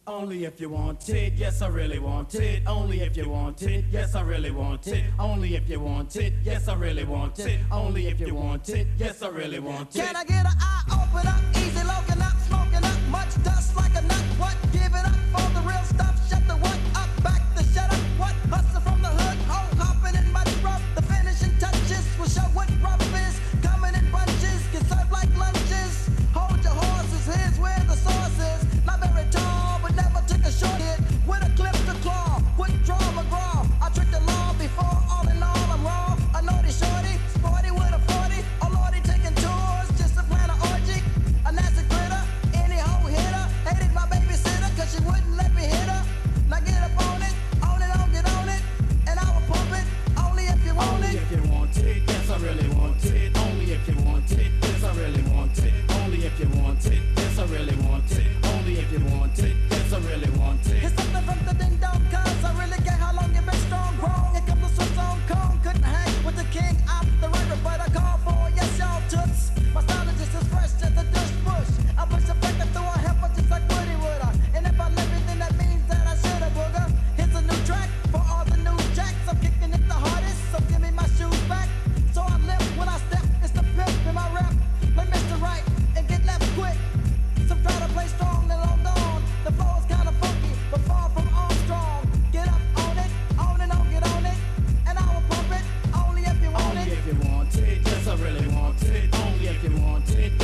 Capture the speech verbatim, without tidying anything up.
Only if you want it, yes I really want it. Only if you want it, yes I really want it. Only if you want it, yes I really want it. Only if you want it, yes I really want it. Can I get an eye open up, easy looking up, smoking up, much dust like a nut? What? Give it up for the real stuff. Shut the what up, back the shut up. What? Hustle from the hood, home hopping in mud rough. The finishing touches will show what rough is. Coming in bunches, get served like lunches. Hold your horses, here's where the source is. Not very tall, but never took a short hit. With a clip to claw, with draw McGraw. I tricked the law before, all in all I'm raw. A naughty shorty, sporty with a forty. Oh lordy, taking tours, just to plan an orgy. A nasty critter, any hoe hitter. Hated my babysitter, cause she wouldn't let me hit her. Now get up on it, on it, on, get on it. And I will pump it, only if you want Only it. if you want it, yes I really want it. Only if you want it, yes I really want it. Only if you want it, yes I really want it. Only if you want it, yes I really want it. It's something from the ding dong, cause I really get how long you been strong, wrong. Here comes the Swiss on Kong, couldn't hang with the king. I'm the right, but I call for yes, y'all toots. My style is just as fresh as the dish bush. I push a back through a heifer just like Woody would. And if I live it, then that means that I should have booger. Here's a new track for all the new jacks. I'm kicking it the hardest, so give me my shoes back. So I limp when I step, it's the pimp in my rap. Play Mister Right and get left quick. Some try to play strong and long gone. The flow is kinda funky, but far from Armstrong. Get up on it, on and on, get on it. And I will pump it, only if you want Only it. if you want it, yes I really want it. Only if you want it,